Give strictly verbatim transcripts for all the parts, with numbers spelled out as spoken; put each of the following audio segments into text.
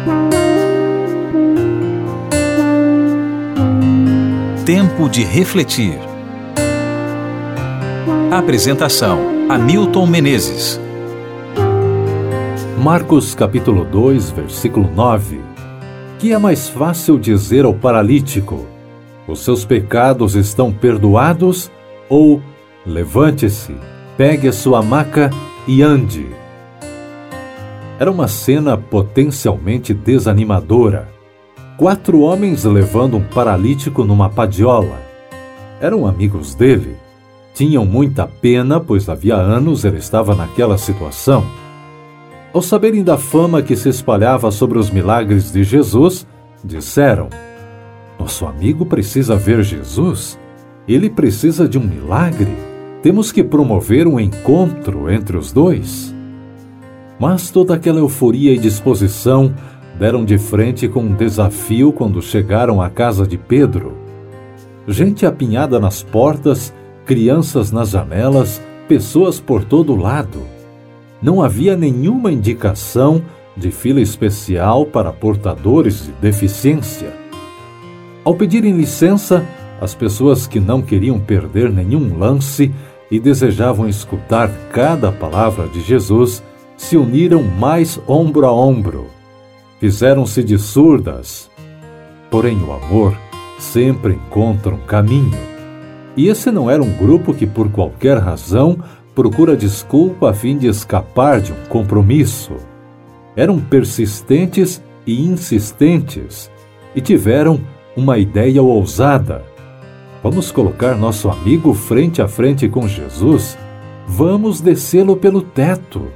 Tempo de refletir. Apresentação: Hamilton Menezes. Marcos capítulo dois, versículo nove. Que é mais fácil dizer ao paralítico: os seus pecados estão perdoados, ou levante-se, pegue a sua maca e ande? Era uma cena potencialmente desanimadora. Quatro homens levando um paralítico numa padiola. Eram amigos dele. Tinham muita pena, pois havia anos ele estava naquela situação. Ao saberem da fama que se espalhava sobre os milagres de Jesus, disseram: nosso amigo precisa ver Jesus. Ele precisa de um milagre. Temos que promover um encontro entre os dois. Mas toda aquela euforia e disposição deram de frente com um desafio quando chegaram à casa de Pedro. Gente apinhada nas portas, crianças nas janelas, pessoas por todo lado. Não havia nenhuma indicação de fila especial para portadores de deficiência. Ao pedirem licença, as pessoas que não queriam perder nenhum lance e desejavam escutar cada palavra de Jesus se uniram mais ombro a ombro. Fizeram-se de surdas. Porém, o amor sempre encontra um caminho. E esse não era um grupo que, por qualquer razão, procura desculpa a fim de escapar de um compromisso. Eram persistentes e insistentes, e tiveram uma ideia ousada. Vamos colocar nosso amigo frente a frente com Jesus? Vamos descê-lo pelo teto.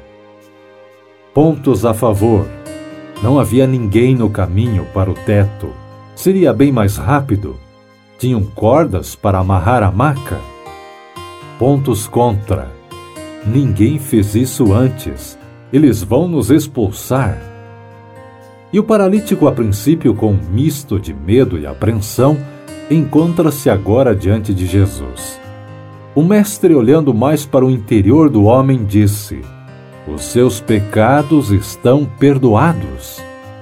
Pontos a favor. Não havia ninguém no caminho para o teto. Seria bem mais rápido. Tinham cordas para amarrar a maca. Pontos contra. Ninguém fez isso antes. Eles vão nos expulsar. E o paralítico, a princípio com um misto de medo e apreensão, encontra-se agora diante de Jesus. O mestre, olhando mais para o interior do homem, disse: os seus pecados estão perdoados.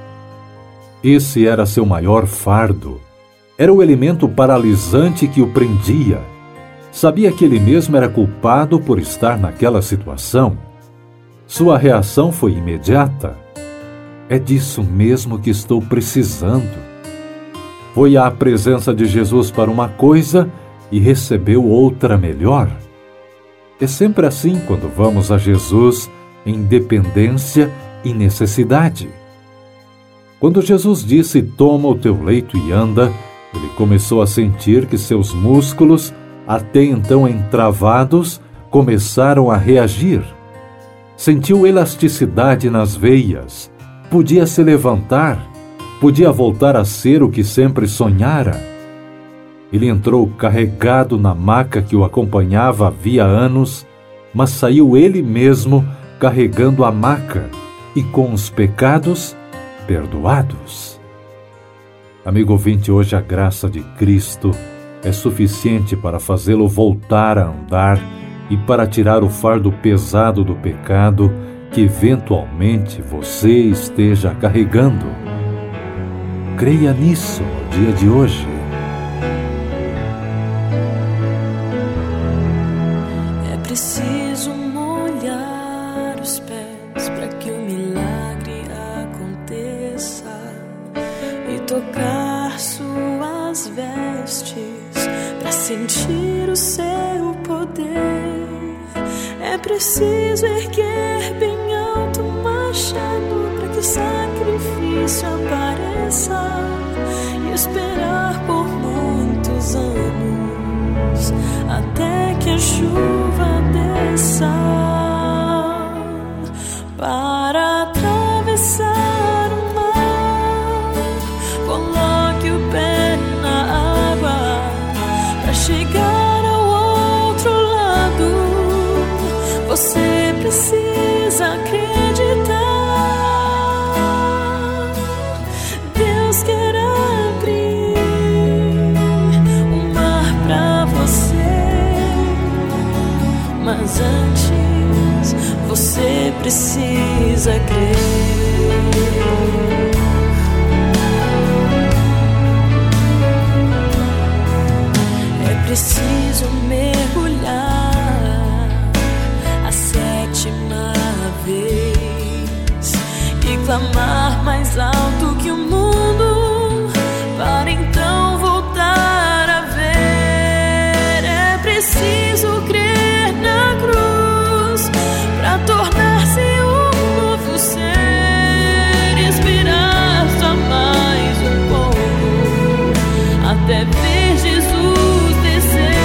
Esse era seu maior fardo. Era o elemento paralisante que o prendia. Sabia que ele mesmo era culpado por estar naquela situação. Sua reação foi imediata. É disso mesmo que estou precisando. Foi à presença de Jesus para uma coisa e recebeu outra melhor. É sempre assim quando vamos a Jesus em dependência e necessidade. Quando Jesus disse: toma o teu leito e anda, ele começou a sentir que seus músculos, até então entravados, começaram a reagir. Sentiu elasticidade nas veias, podia se levantar, podia voltar a ser o que sempre sonhara. Ele entrou carregado na maca que o acompanhava havia anos, mas saiu ele mesmo carregando a maca e com os pecados perdoados. Amigo ouvinte, hoje a graça de Cristo é suficiente para fazê-lo voltar a andar e para tirar o fardo pesado do pecado que eventualmente você esteja carregando. Creia nisso no dia de hoje. É preciso molhar os pés para que o milagre aconteça e tocar suas vestes para sentir o seu poder. É preciso erguer bem alto o machado para que o sacrifício apareça e esperar por muitos anos até que a chuva desça para atravessar o mar. Coloque o pé na água para chegar ao outro lado. Você precisa acreditar. Deus quer abrir o mar pra você, mas antes você precisa acreditar. clamar mais alto que o mundo, para então voltar a ver. É preciso crer na cruz para tornar-se um novo ser, esperar só mais um pouco até ver Jesus descer.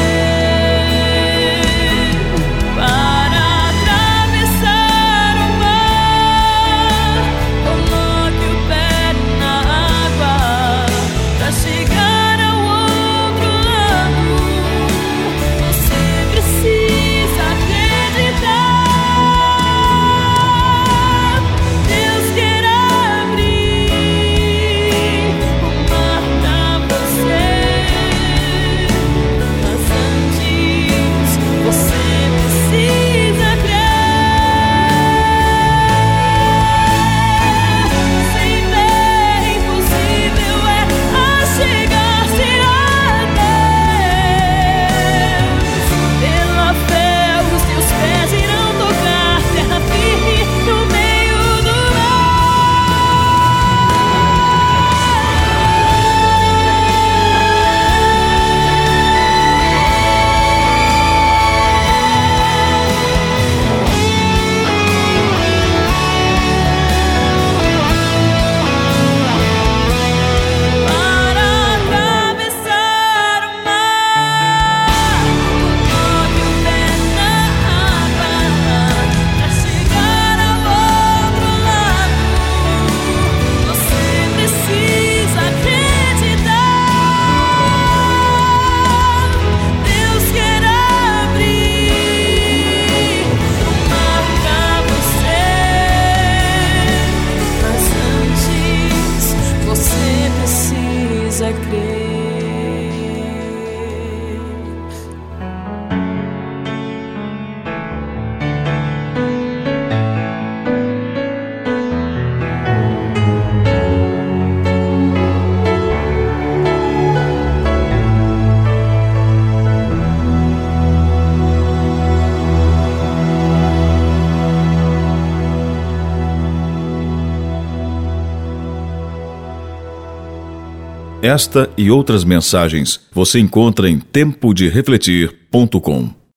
Esta e outras mensagens você encontra em tempo de refletir ponto com.